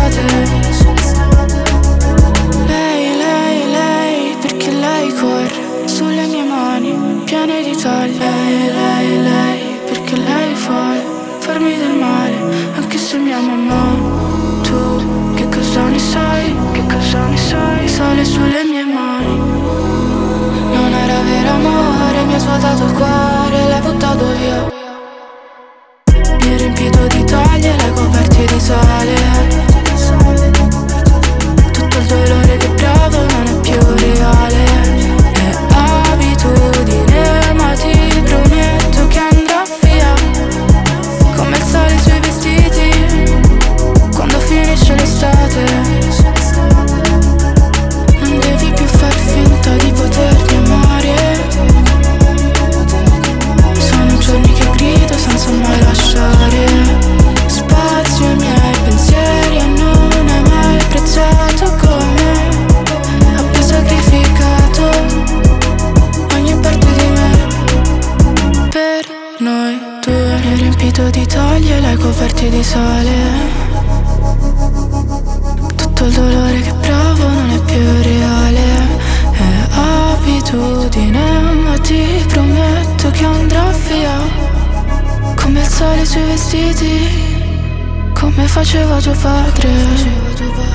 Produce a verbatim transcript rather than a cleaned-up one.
l'estate. Lei, lei, lei, perché lei corre sulle mie mani piene di tagli. Lei, lei, lei, perché lei vuole farmi del male, anche se mi ama. Ma tu che cosa ne sai? Che cosa ne sai? Sale sulle mie mani. Non era vero amore, mi ha svuotato il cuore, l'hai buttato via. Mi hai riempito di taglie, l'hai coperti di sale. Tutto il dolore che provo non è più reale. È abitudine, ma ti prometto che andrà via. Come il sale sui vestiti quando finisce l'estate. Non devi più far finta di potermi amare. Sono giorni che grido senza mai lasciare spazio ai miei pensieri, e non hai mai apprezzato come abbia sacrificato ogni parte di me per noi due. Mi hai riempito di tagli e l'hai coperti di sale. Tutto il dolore che provo non è più reale. È abitudine, ma ti prometto che andrà via. Come il sale sui vestiti, come faceva tuo padre.